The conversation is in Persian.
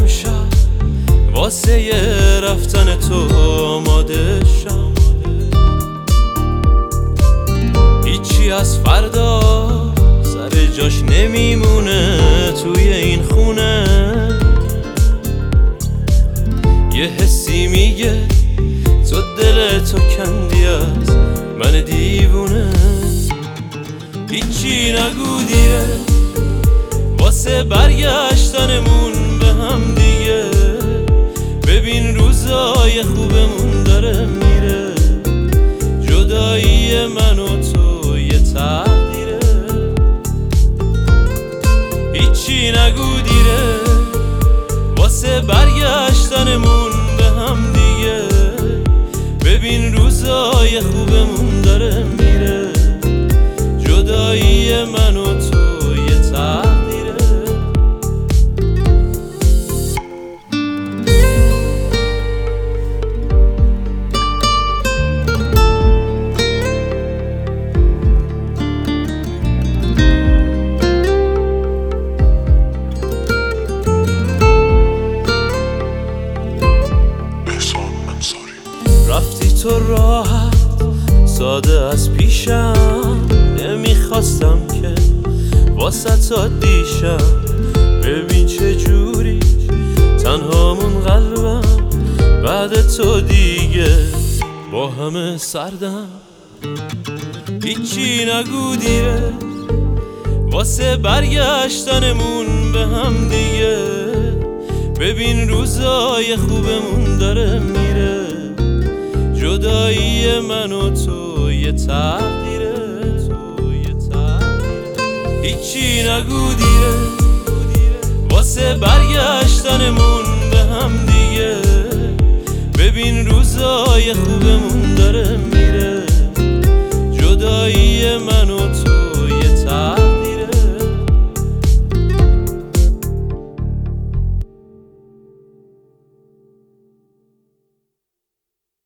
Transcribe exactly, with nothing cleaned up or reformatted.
امشب واسه یه رفتن تو آماده شم. هیچی از فردا سر جاش نمیمونه توی این خونه. یه حسی میگه تو دل تو کندی از من دیوونه. هیچی نگو دیره واسه برگشتنمون به هم دیگه. ببین روزای خوبمون داره میره. جدایی من و تو یه تقدیره. هیچی نگو دیره واسه برگشتنمون به هم دیگه. ببین روزای خوبمون داره میره. جدایی من و تو یه تقدیره. رفتی تو راحت ساده از پیشم. نمیخواستم که واسه تا دیشم. ببین چه جوری تنهامون قلبم بعد تو دیگه با همه سردم. هیچی نگو دیره واسه برگشتنمون به هم دیگه. ببین روزای خوبمون داره میره. جدایی من و تو یه تقدیره. هیچی نگو دیره واسه برگشتنمون به هم دیگه. ببین روزای خوبمون داره میره.